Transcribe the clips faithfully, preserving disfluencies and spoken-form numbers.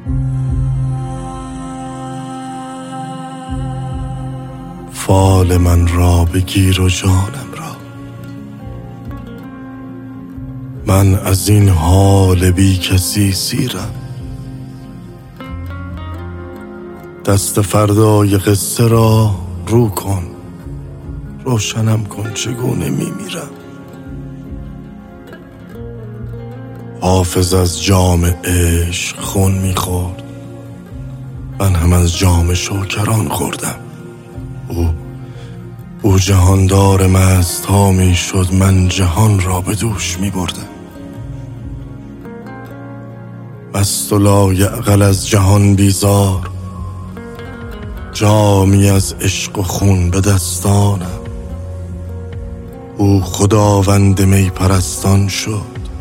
فال من را بگیر و جانم را، من از این حال بی کسی سیرم. دست فردای قصه را رو کن، روشنم کن چگونه میمیرم. حافظ از جام عشق خون میخورد، من هم از جام شوکران خوردم. او او جهاندار مست ها می شد، من جهان را به دوش می بردم. مست و لایعقل از جهان بیزار، جامی از عشق و خون به دستانم. او خداوند می پرستان شد،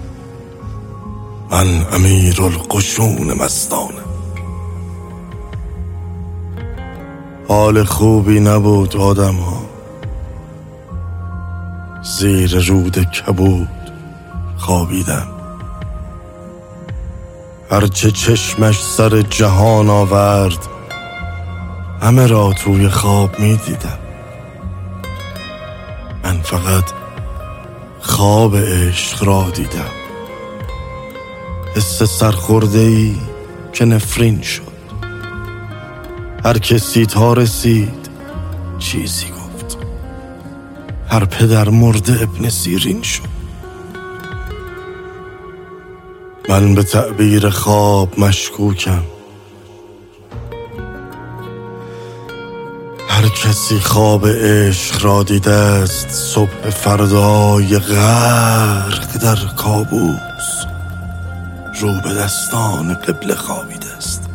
من امیر القشون مستانم. حال خوبی نبود آدم ها، زیر رود کبود خوابیدم. هرچه چشمش سر جهان آورد، همه را توی خواب می دیدم. من فقط خواب عشق را دیدم، حس سرخورده‌ای که نفرین شد. هر کسی تا رسید چیزی گفت، هر پدر مرده ابن سیرین شد. من به تعبیر خواب مشکوکم، هر کسی خواب عشق را دیده است، صبح فردای غرق در کابوس رو به دستان قبله خوابیده است.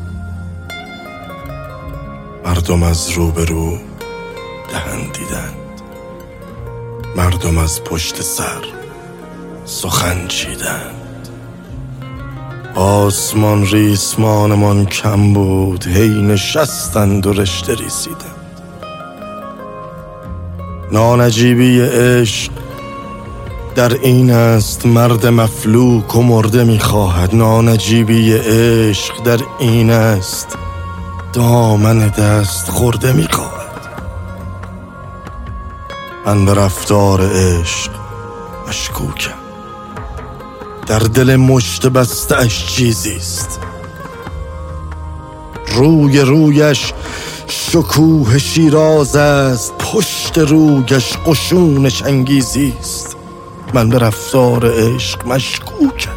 مردم از رو به رو دهن دیدند، مردم از پشت سر سخن چیدند. آسمان ریسمانمان کم بود، هی نشستند و رشته ریسیدند. نانجیبی عشق در این است، مرد مفلوک و مرده می‌خواهد. نانجیبی عشق در این است، دامن دست خورده می‌خواهد. من به رفتار عشق مشکوکم، در دل مشت بسته اش چیزیست. روی رویش شکوه شیراز است، پشت رویش قشون چنگیزیست. من به رفتار عشق مشکوکم،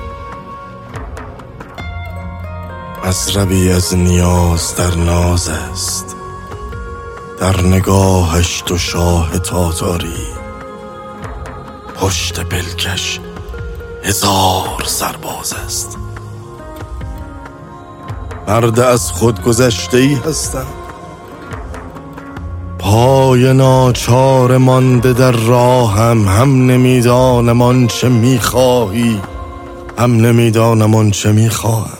مضربی از نیاز در ناز است. در نگاهش دو شاه تاتاری، پشت پلکش هزار سرباز است. مرد از خود گذشته‌ای هستم، پای ناچار مانده در راهم. هم نمیدانم آنچه میخواهی، هم نمیدانم آنچه میخواهم.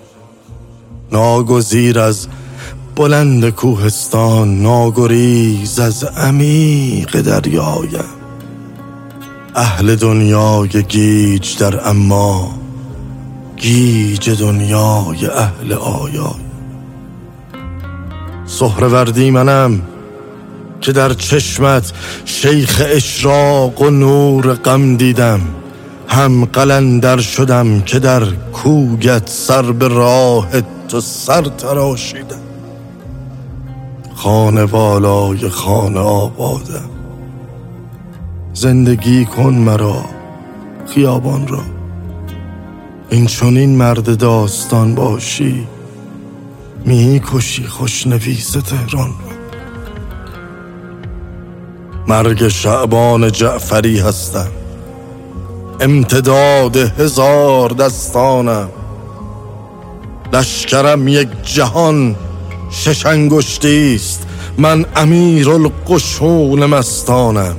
ناگزیر از بلند کوهستان، ناگریز از عمیق دریایم. اهل دنیای گیج در اما، گیج دنیای اهل آیا. سهروردی منم که در چشمت شیخ اشراق و نور غم دیدم. هم قلندر شدم که در کویت سر به راه تو سر تراشیدم. خانه بالای خانه آبادم، زندگی کن مرا خیابان را. این چنین مرد داستان باشی، می کشی خوشنویس تهران را. مرگ شعبان جعفری هستم، امتداد هزار دستانم. لشکرم یک جهان شش انگشتی است، من امیر القشون مستانم.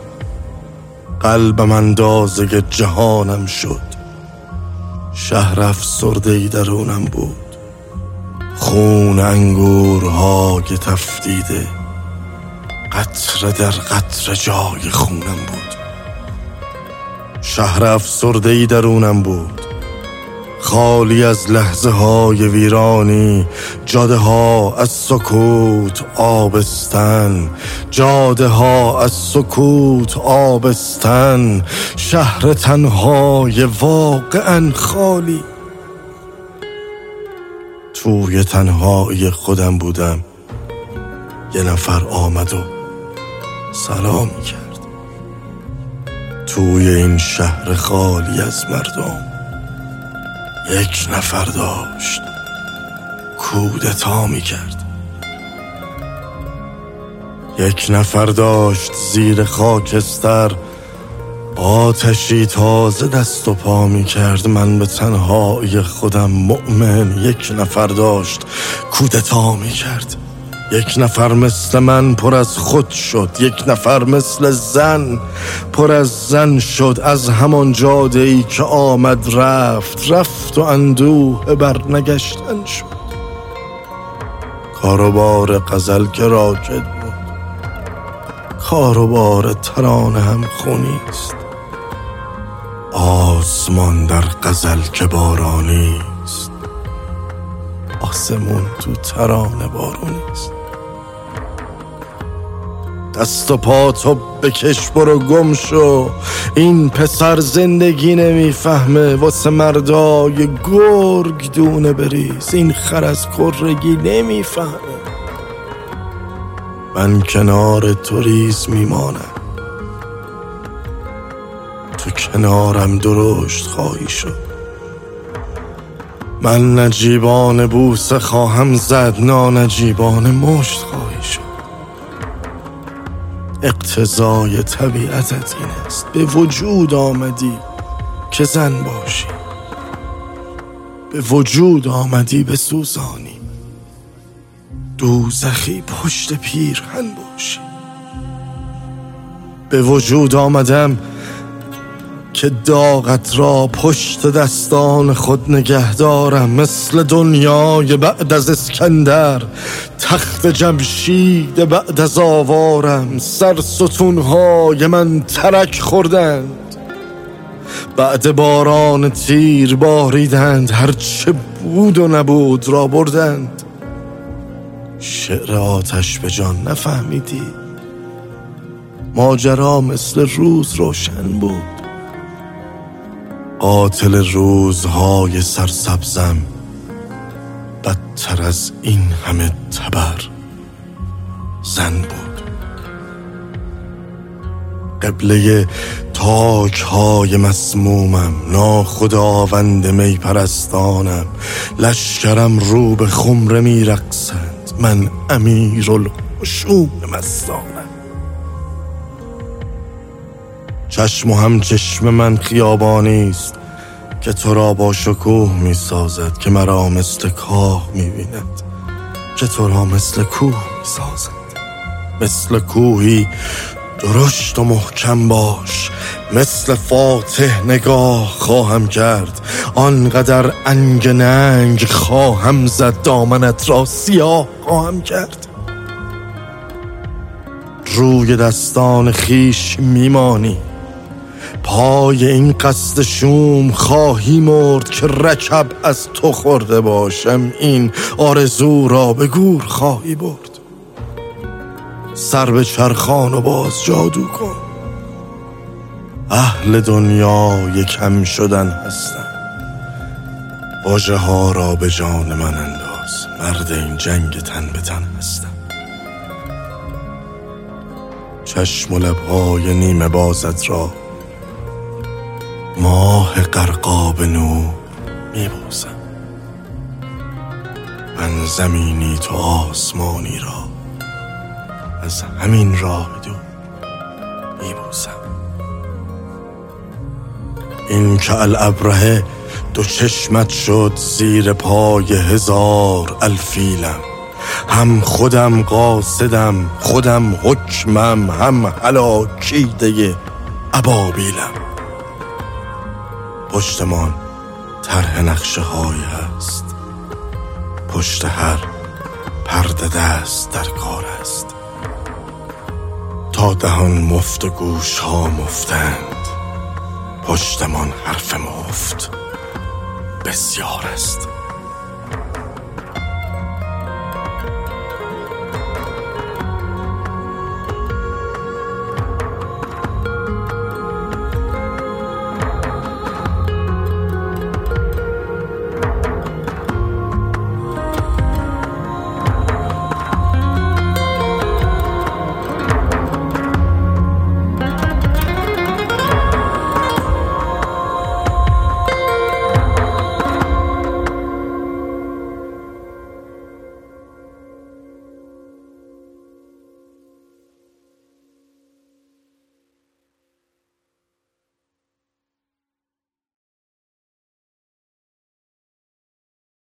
قلبم اندازه جهانم شد، شهر افسرده‌ای درونم بود. خون انگورها که تفدیده، قطره در قطره جای خونم بود. شهر افسرده‌ای درونم بود، خالی از لحظه های ویرانی، جاده ها از سکوت آبستن، جاده ها از سکوت آبستن، شهر تنهای واقعا خالی. توی تنهایی خودم بودم، یه نفر آمد و سلام کرد. توی این شهر خالی از مردم یک نفر داشت کودتا می کرد. یک نفر داشت زیر خاکستر آتشی تازه دست و پا می کرد. من به تنهایی خودم مؤمن یک نفر داشت کودتا می کرد. یک نفر مثل من پر از خود شد، یک نفر مثل زن پر از زن شد. از همان جاده‌ای که آمد رفت، رفت و اندوه برنگشتن شد. کاروبار غزل که راکد بود، کاروبار ترانه هم خونیست. آسمان در غزل که بارانیست، آسمون تو ترانه بارونیست. دست و پا تو بکش برو گم شو، این پسر زندگی نمیفهمه. واسه مردای گرگ دونه بریز، این خر از کرگی نمیفهمه. من کنار تو ریز میمانم، تو کنارم درشت خواهی شد. من نجیبان بوسه خواهم زد، نانجیبان مشت خواهی شد. اقتضای طبیعتت این است، به وجود آمدی که زن باشی، به وجود آمدی به سوزانی، دوزخی پشت پیرهن باشی. به وجود آمدم که داغت را پشت دستان خود نگه دارم. مثل دنیای بعد از اسکندر، تخت جمشید بعد از آوارم. سر ستونهای من ترک خوردند، بعد باران تیر باریدند. هرچه بود و نبود را بردند. شعر آتش به جان نفهمیدی، ماجرا مثل روز روشن بود. قاتل روزهای سرسبزم بدتر از این همه تبر زن بود. قبله تاک های مسمومم، ناخداوند می پرستانم. لشکرم رو به خمره می رقصند، من امیرالخشوم مستانم. چشم و هم چشم من خیابانیست که تو را با شکوه می سازد، که مرا مثل کاه می بیند که تو را مثل کوه می سازد. مثل کوهی درشت و محکم باش، مثل فاتح نگاه خواهم کرد. آنقدر انگ ننگ خواهم زد، دامنت را سیاه خواهم کرد. روی دستان خیش میمانی، پای این قصد شوم خواهی مرد که رکب از تو خورده باشم. این آرزو را به گور خواهی برد. سر به چرخان و باز جادو کن، اهل دنیا یکم شدن هستن. واژه ها را به جان من انداز، مرد این جنگ تن به تن هستم. چشم و لبهای نیمه بازت را ماه غرقاب نور میبوسم. من زمینی تو آسمانی را از همین راه دور میبوسم. این که الابرهه دو چشمت شد زیر پای هزار الفیلم. هم خودم قاصدم، خودم حکمم، هم هلاکیده ابابیلم. پشتمان طرح نقشه های هست، پشت هر پرده دست در کار است. تا دهان مفت و گوش ها مفتند، پشتمان حرف مفت بسیار است.